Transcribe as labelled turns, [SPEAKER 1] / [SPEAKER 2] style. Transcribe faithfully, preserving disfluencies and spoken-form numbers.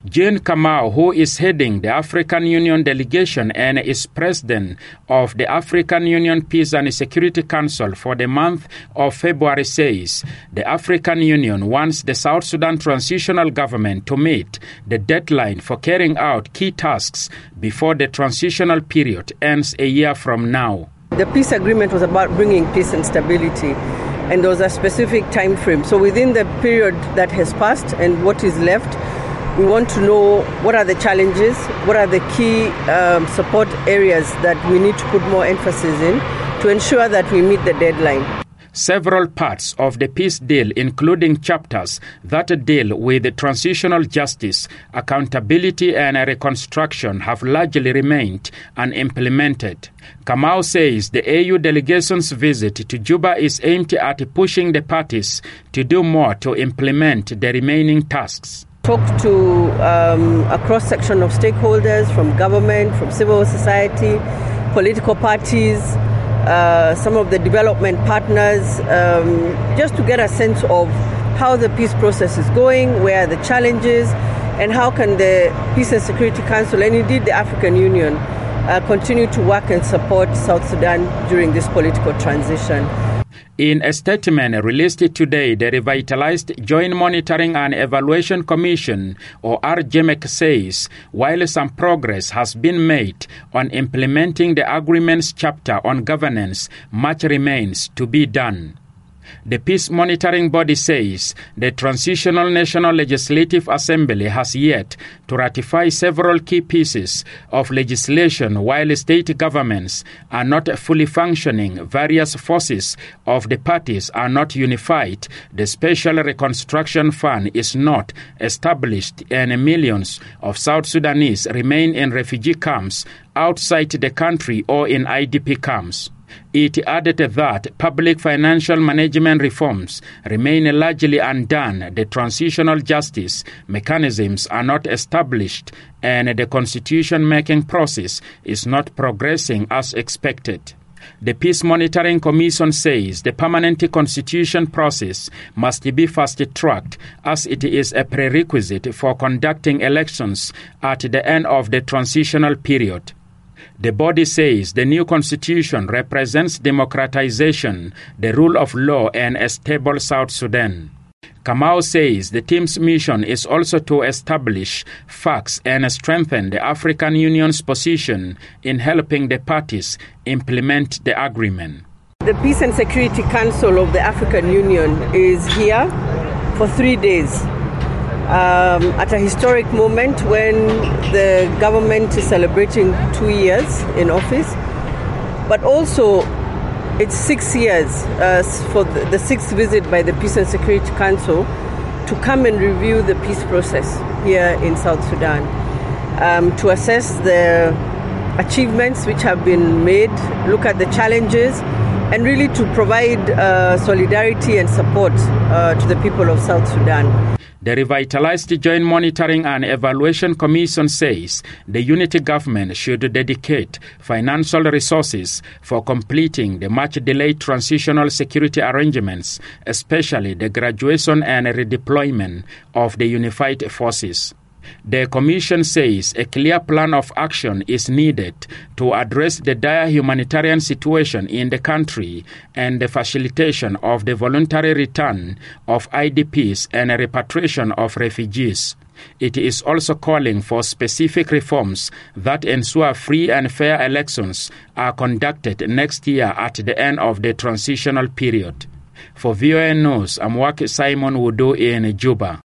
[SPEAKER 1] Jean Kamau, who is heading the African Union delegation and is president of the African Union Peace and Security Council for the month of February, says the African Union wants the South Sudan transitional government to meet the deadline for carrying out key tasks before the transitional period ends a year from now.
[SPEAKER 2] The peace agreement was about bringing peace and stability, and there was a specific time frame. So within the period that has passed and what is left, we want to know what are the challenges, what are the key um, support areas that we need to put more emphasis in to ensure that we meet the deadline.
[SPEAKER 1] Several parts of the peace deal, including chapters that deal with transitional justice, accountability and reconstruction, have largely remained unimplemented. Kamau says the A U delegation's visit to Juba is aimed at pushing the parties to do more to implement the remaining tasks.
[SPEAKER 2] Talk to um, a cross-section of stakeholders from government, from civil society, political parties, uh, some of the development partners, um, just to get a sense of how the peace process is going, where are the challenges, and how can the Peace and Security Council and indeed the African Union uh, continue to work and support South Sudan during this political transition.
[SPEAKER 1] In a statement released today, the revitalized Joint Monitoring and Evaluation Commission, or R J M E C, says while some progress has been made on implementing the agreement's chapter on governance, much remains to be done. The Peace Monitoring Body says the Transitional National Legislative Assembly has yet to ratify several key pieces of legislation while state governments are not fully functioning, various forces of the parties are not unified, the Special Reconstruction Fund is not established, and millions of South Sudanese remain in refugee camps outside the country or in I D P camps. It added that public financial management reforms remain largely undone, the transitional justice mechanisms are not established, and the constitution-making process is not progressing as expected. The Peace Monitoring Commission says the permanent constitution process must be fast-tracked as it is a prerequisite for conducting elections at the end of the transitional period. The body says the new constitution represents democratization, the rule of law, and a stable South Sudan. Kamau says the team's mission is also to establish facts and strengthen the African Union's position in helping the parties implement the agreement.
[SPEAKER 2] The Peace and Security Council of the African Union is here for three days. Um, at a historic moment when the government is celebrating two years in office, but also it's six years uh, for the, the sixth visit by the Peace and Security Council to come and review the peace process here in South Sudan, um, to assess the achievements which have been made, look at the challenges, and really to provide uh, solidarity and support uh, to the people of South Sudan.
[SPEAKER 1] The revitalized Joint Monitoring and Evaluation Commission says the unity government should dedicate financial resources for completing the much-delayed transitional security arrangements, especially the graduation and redeployment of the unified forces. The Commission says a clear plan of action is needed to address the dire humanitarian situation in the country and the facilitation of the voluntary return of I D Ps and repatriation of refugees. It is also calling for specific reforms that ensure free and fair elections are conducted next year at the end of the transitional period. For V O A News, I'm Waki Simon Wudu in Juba.